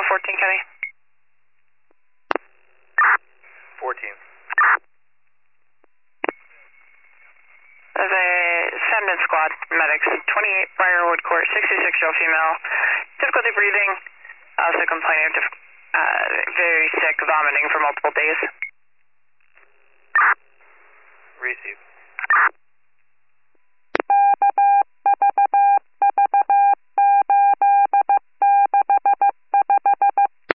14 County. 14. There's a Sandman Squad, medics, 28 Briarwood Court, 66-year-old female, difficulty breathing, also complaining of very sick, vomiting for multiple days. Receive.